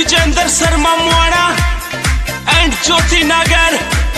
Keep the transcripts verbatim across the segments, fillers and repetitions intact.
विजेंद्र शर्मा मुआना एंड ज्योति नागर।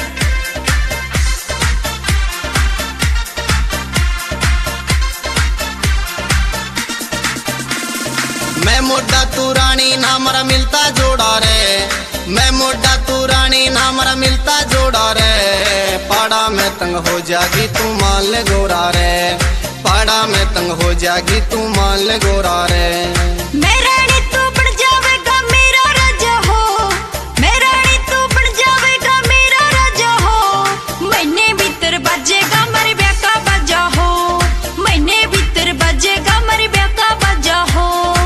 मैं मोटा तू रानी ना मरा मिलता जोड़ा रे, मैं मोटा तू रानी ना मरा मिलता जोड़ा रे। पाड़ा में तंग हो जागी तू मान ले गोरा रे, पाड़ा में तंग हो जागी तू मान ले गोरा रे। मैं रानी तू बन जावेगा मेरा राजा हो, मैं रानी तू बन जावेगा मेरा राजा हो। महीने भीतर बजेगा मेरे ब्याह का बाजा हो, महीने भीतर बजेगा मेरे ब्याह का बाजा हो।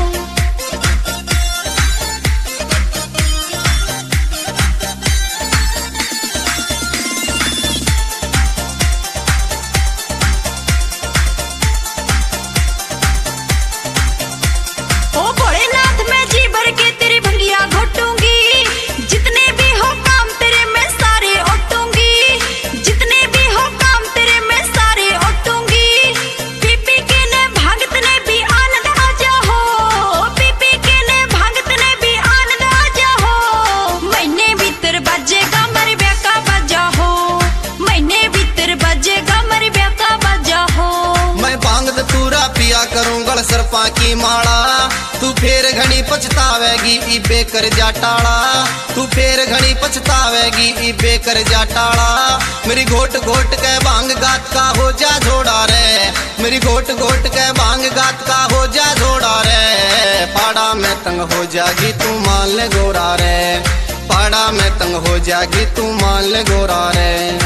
करूंगा सरपा की माड़ा, तू फेर घनी पछतावेगी ई बेकर जाटाड़ा, तू फेर घनी पछतावेगी ई बेकर जाटाड़ा। मेरी घोट घोट के भांग गात का हो जा झोड़ा रे, मेरी घोट घोट के भांग गात का हो जा झोड़ा रे। पाड़ा में तंग हो जागी तू मान ले गोरा रे, पाड़ा में तंग हो जागी तू मान ले गोरा रे।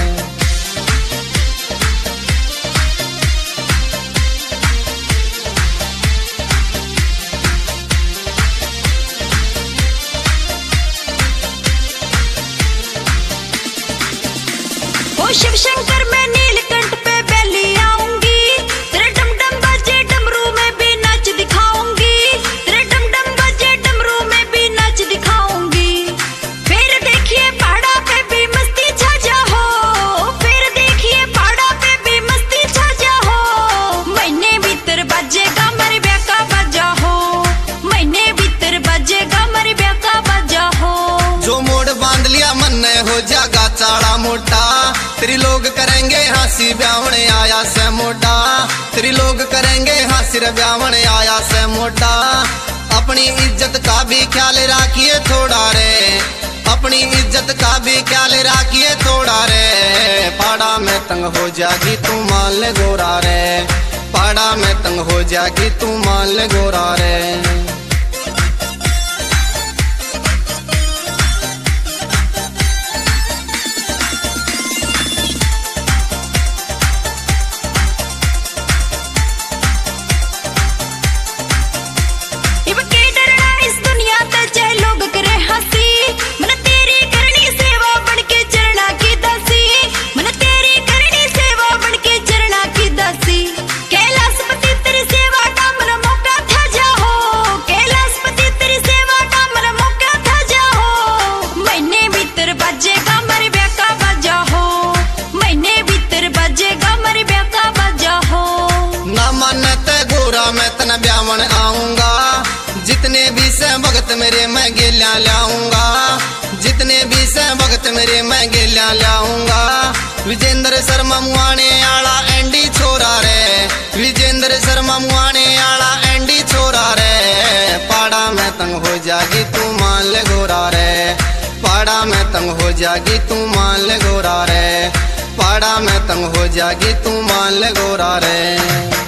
शिव शंकर में नीलकंठ पे बैली आऊंगी, तेरे डम डम बजे डमरू में भी नाच दिखाऊंगी, तेरे डम डम बजे डमरू में भी नाच दिखाऊंगी। फिर देखिए पहाड़ा पे भी मस्ती छा जा हो, फिर देखिए पहाड़ा पे भी मस्ती छा जा हो। महीने भीतर बजेगा मेरे ब्याह का बाजा हो, महीने भीतर बजेगा मेरे ब्याह का बाजा हो। जो मोड़ बांध लिया मन ने हो जागा चाड़ा मोटा, तेरी लोग करेंगे हासी ब्यावण आया से मोटा, तेरी लोग करेंगे हासी ब्यावण आया से मोटा। अपनी इज्जत का भी ख्याल रखिए थोड़ा रे, अपनी इज्जत का भी ख्याल रखिए थोड़ा रे। पाड़ा में तंग हो जागी तू मान ले गोरा रे, पाड़ा में तंग हो जागी तू मान ले गोरा रे। ब्यावन आऊंगा जितने भी से भगत मेरे मैं गेल्या लाऊंगा, जितने भी से भगत मेरे मैं गेल्या लाऊंगा। विजेंद्र शर्मा मुआने आला एंडी छोरा रे, विजेंद्र शर्मा मुआने आला एंडी छोरा रे। पाड़ा में तंग हो जागी तू मान ले गोरा रे, पाड़ा में तंग हो जागी तू मान ले गोरा रे, पाड़ा में तंग हो जागी तू मान ले गोरा रे।